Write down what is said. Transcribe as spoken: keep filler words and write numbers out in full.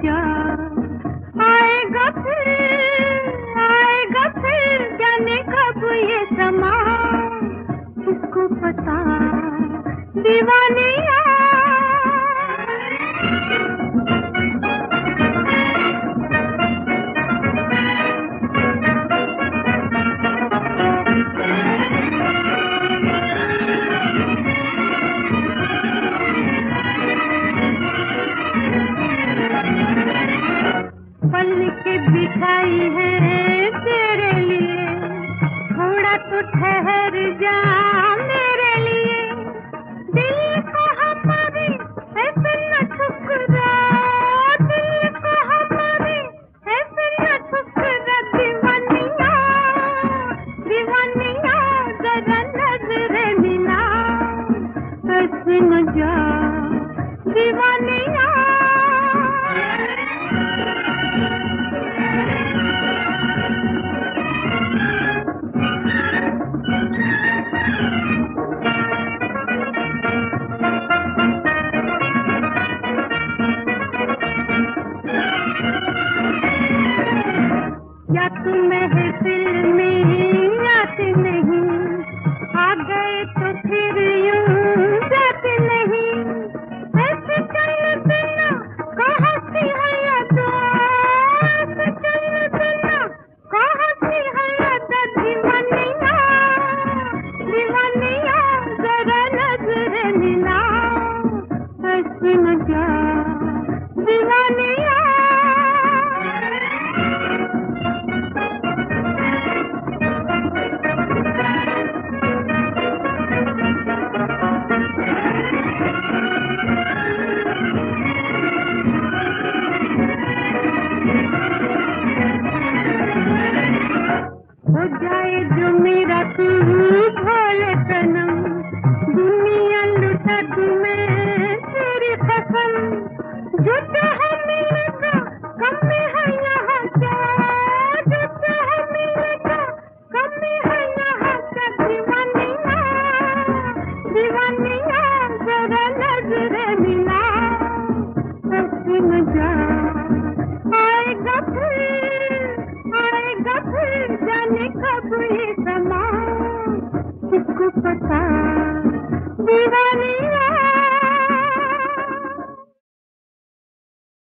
जा, आएगा फिर, आएगा फिर, जाने कब ये समा, किसको पता दीवानिया। पल के बिछाई है तेरे लिए, थोड़ा तो ठहर जा मेरे लिए, दिल कहाँ पावे ऐसे न ठुकरा, दिल कहाँ पावे ऐसे न ठुकरा, दीवानिया दीवानिया जरा नजर मिला, ऐसे न जा दीवानिया। या तुम महफिल में आते नहीं, आ गए तो फिर यूं जाते नहीं, ऐसे चलते ना कहाँ सी है यादा, ऐसे चलते ना कहाँ सी है यादा, दीवानिया दीवानिया जरा नजर मिला, ऐसे न जा दीवानिया। हो जाए जो मेरा तू भोले सनम, दुनिया लुटा तुम्हें तेरी कसम, जो चाहे मिलेगा कमी है यहाँ क्या, जो चाहे मिलेगा कमी है यहाँ क्या, दीवानिया दीवानिया जरा नजर मिला, ऐसे न जा, आएगा फिर, आएगा फिर, जाने कब ये समा।